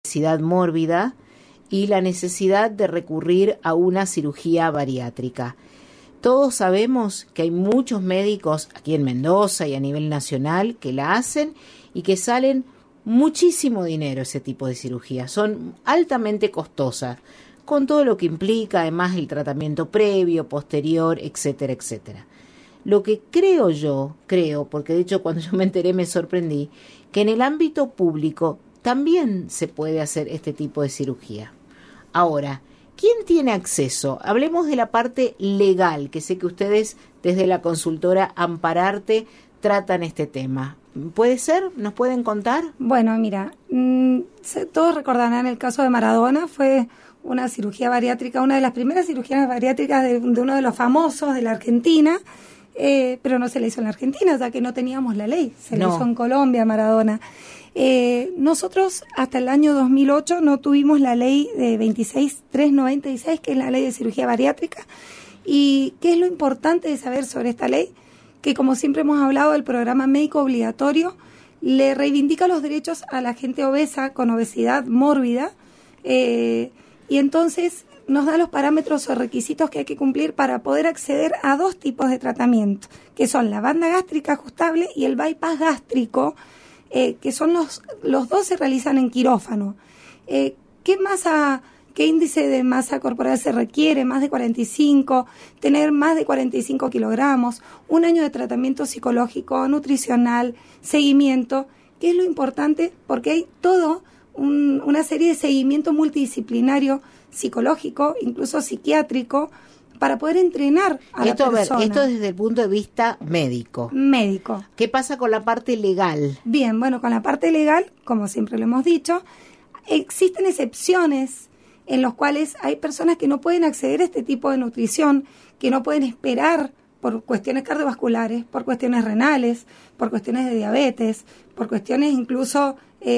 obesidad mórbida y la necesidad de recurrir a una cirugía bariátrica. Todos sabemos que hay muchos médicos aquí en Mendoza y a nivel nacional que la hacen y que salen muchísimo dinero ese tipo de cirugías. Son altamente costosas, con todo lo que implica, además el tratamiento previo, posterior, etcétera, etcétera. Lo que creo, porque de hecho cuando yo me enteré me sorprendí, que en el ámbito público también se puede hacer este tipo de cirugía. Ahora, ¿quién tiene acceso? Hablemos de la parte legal, que sé que ustedes desde la consultora Ampararte tratan este tema. ¿Puede ser? ¿Nos pueden contar? Bueno, mira, todos recordarán el caso de Maradona, fue una cirugía bariátrica, una de las primeras cirugías bariátricas de uno de los famosos de la Argentina, pero no se le hizo en la Argentina, ya que no teníamos la ley, se le hizo en Colombia, Maradona. Nosotros hasta el año 2008 no tuvimos la ley de 26396, que es la ley de cirugía bariátrica. ¿Y qué es lo importante de saber sobre esta ley? Que como siempre hemos hablado, el programa médico obligatorio le reivindica los derechos a la gente obesa con obesidad mórbida, y entonces nos da los parámetros o requisitos que hay que cumplir para poder acceder a dos tipos de tratamiento, que son la banda gástrica ajustable y el bypass gástrico, que son los dos se realizan en quirófano. ¿Qué índice de masa corporal se requiere? Más de 45, tener más de 45 kilogramos, un año de tratamiento psicológico, nutricional, seguimiento, que es lo importante porque hay todo una serie de seguimiento multidisciplinario, psicológico, incluso psiquiátrico, para poder entrenar a la persona. Esto desde el punto de vista médico. Médico. ¿Qué pasa con la parte legal? Bien, bueno, con la parte legal, como siempre lo hemos dicho, existen excepciones en los cuales hay personas que no pueden acceder a este tipo de nutrición, que no pueden esperar por cuestiones cardiovasculares, por cuestiones renales, por cuestiones de diabetes, por cuestiones incluso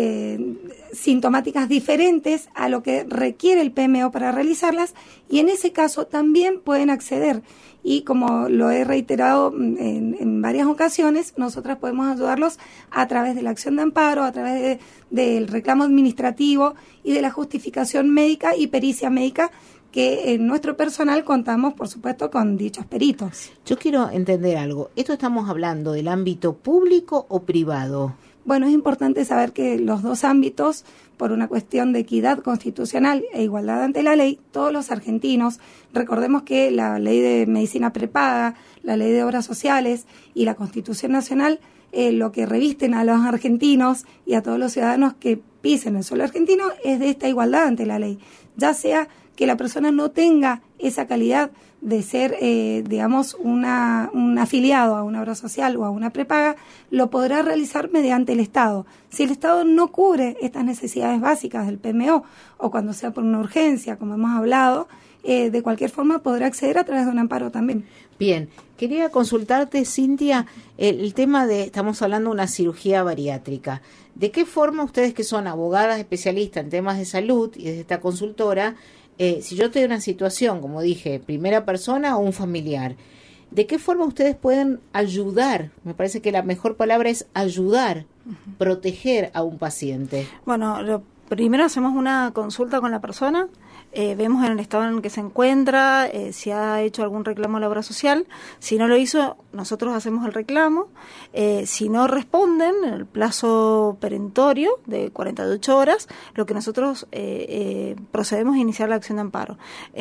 sintomáticas diferentes a lo que requiere el PMO para realizarlas, y en ese caso también pueden acceder. Y como lo he reiterado en varias ocasiones, nosotras podemos ayudarlos a través de la acción de amparo, a través del reclamo administrativo y de la justificación médica y pericia médica, que en nuestro personal contamos, por supuesto, con dichos peritos. Yo quiero entender algo. ¿Esto estamos hablando del ámbito público o privado? Bueno, es importante saber que los dos ámbitos, por una cuestión de equidad constitucional e igualdad ante la ley, todos los argentinos, recordemos que la ley de medicina prepaga, la ley de obras sociales y la Constitución Nacional, lo que revisten a los argentinos y a todos los ciudadanos que pisen el suelo argentino es de esta igualdad ante la ley, ya sea que la persona no tenga esa calidad de ser, digamos, un afiliado a una obra social o a una prepaga, lo podrá realizar mediante el Estado. Si el Estado no cubre estas necesidades básicas del PMO, o cuando sea por una urgencia, como hemos hablado, de cualquier forma podrá acceder a través de un amparo también. Bien, quería consultarte, Cintia, el tema de, estamos hablando de una cirugía bariátrica. ¿De qué forma ustedes, que son abogadas especialistas en temas de salud y desde esta consultora, si yo tengo una situación, como dije, primera persona o un familiar, ¿de qué forma ustedes pueden ayudar? Me parece que la mejor palabra es ayudar, proteger a un paciente. Bueno, primero hacemos una consulta con la persona, vemos en el estado en el que se encuentra, si ha hecho algún reclamo a la obra social. Si no lo hizo, nosotros hacemos el reclamo. Si no responden en el plazo perentorio de 48 horas, lo que nosotros procedemos a iniciar la acción de amparo.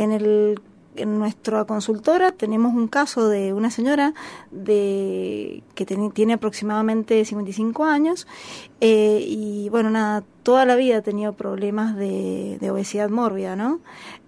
En nuestra consultora tenemos un caso de una señora que tiene aproximadamente 55 años y bueno, toda la vida ha tenido problemas de obesidad mórbida, ¿no?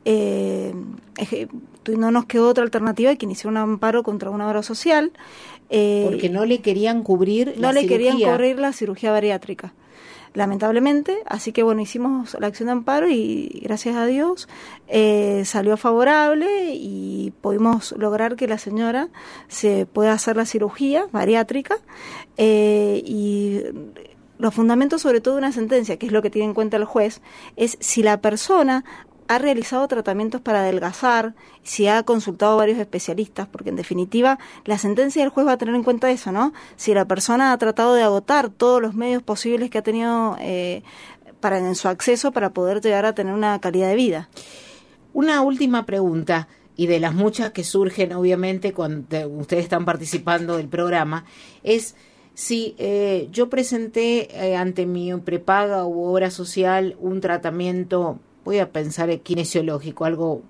No nos quedó otra alternativa que iniciar un amparo contra una obra social. Porque no le querían cubrir la cirugía bariátrica, lamentablemente. Así que bueno, hicimos la acción de amparo y gracias a Dios salió favorable y pudimos lograr que la señora se pueda hacer la cirugía bariátrica, y los fundamentos sobre todo de una sentencia, que es lo que tiene en cuenta el juez, es si la persona ha realizado tratamientos para adelgazar, si ha consultado a varios especialistas, porque en definitiva la sentencia del juez va a tener en cuenta eso, ¿no? Si la persona ha tratado de agotar todos los medios posibles que ha tenido en su acceso para poder llegar a tener una calidad de vida. Una última pregunta, y de las muchas que surgen obviamente cuando ustedes están participando del programa, es si yo presenté ante mi prepaga u obra social un tratamiento, voy a pensar kinesiológico, algo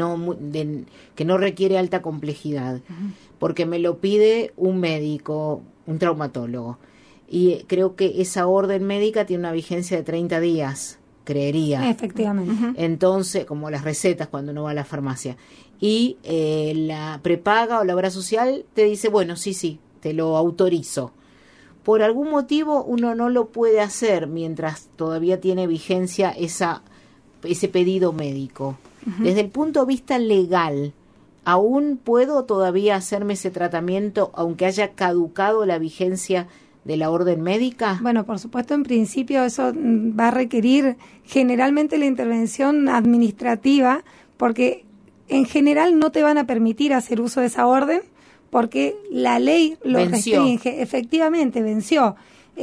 que no requiere alta complejidad, porque me lo pide un médico, un traumatólogo, y creo que esa orden médica tiene una vigencia de 30 días, creería. Efectivamente. Entonces, como las recetas cuando uno va a la farmacia. Y la prepaga o la obra social te dice, bueno, sí, te lo autorizo. Por algún motivo uno no lo puede hacer mientras todavía tiene vigencia ese pedido médico. Desde el punto de vista legal, ¿aún puedo todavía hacerme ese tratamiento aunque haya caducado la vigencia de la orden médica? Bueno, por supuesto, en principio eso va a requerir generalmente la intervención administrativa, porque en general no te van a permitir hacer uso de esa orden, porque la ley lo restringe. Efectivamente, venció.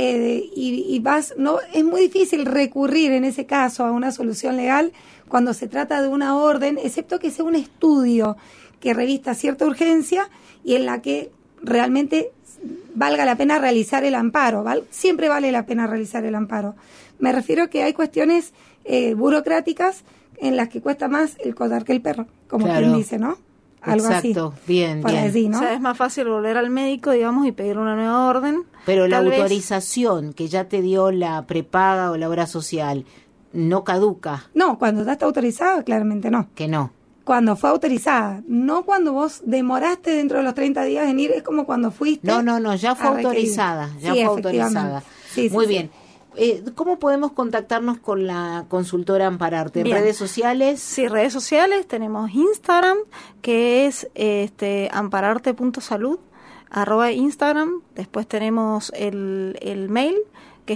No, es muy difícil recurrir en ese caso a una solución legal cuando se trata de una orden, excepto que sea un estudio que revista cierta urgencia y en la que realmente valga la pena realizar el amparo. Siempre vale la pena realizar el amparo. Me refiero a que hay cuestiones burocráticas en las que cuesta más el collar que el perro, como quien dice, ¿no? Algo exacto, así. Bien. Decir, ¿no? O sea, es más fácil volver al médico, digamos, y pedir una nueva orden. Pero la autorización que ya te dio la prepaga o la obra social no caduca. No, cuando ya está autorizada, claramente no. Que no. Cuando fue autorizada, no cuando vos demoraste dentro de los 30 días en ir, es como cuando fuiste. No, ya fue autorizada. Ya fue autorizada. Sí, muy bien. ¿Cómo podemos contactarnos con la consultora Ampararte? ¿En redes sociales? Sí, redes sociales. Tenemos Instagram, que es ampararte.salud, @Instagram. Después tenemos el mail, que es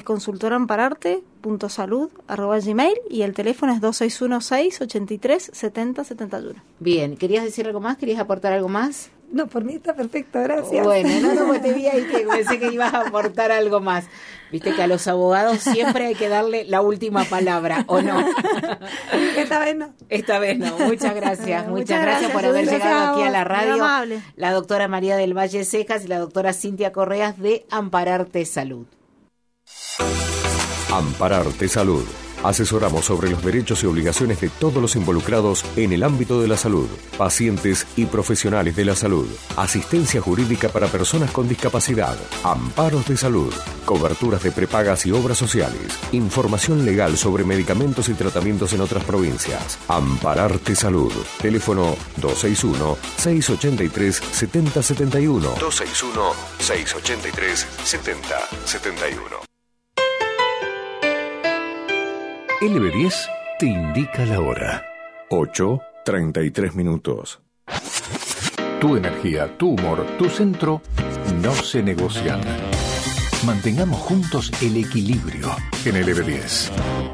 consultorampararte.salud@gmail, y el teléfono es 2616-837071. Bien, ¿querías decir algo más? ¿Querías aportar algo más? No, por mí está perfecto, gracias. Bueno, no, te vi ahí que pensé que ibas a aportar algo más. Viste que a los abogados siempre hay que darle la última palabra, ¿o no? Esta vez no. Esta vez no. Muchas gracias por haber llegado aquí a la radio. La doctora María del Valle Cejas y la doctora Cintia Correas de Ampararte Salud. Ampararte Salud. Asesoramos sobre los derechos y obligaciones de todos los involucrados en el ámbito de la salud, pacientes y profesionales de la salud, asistencia jurídica para personas con discapacidad, amparos de salud, coberturas de prepagas y obras sociales, información legal sobre medicamentos y tratamientos en otras provincias. Ampararte Salud. Teléfono 261-683-7071. 261-683-7071. LB10 te indica la hora. 8:33. Tu energía, tu humor, tu centro no se negocian. Mantengamos juntos el equilibrio en LB10.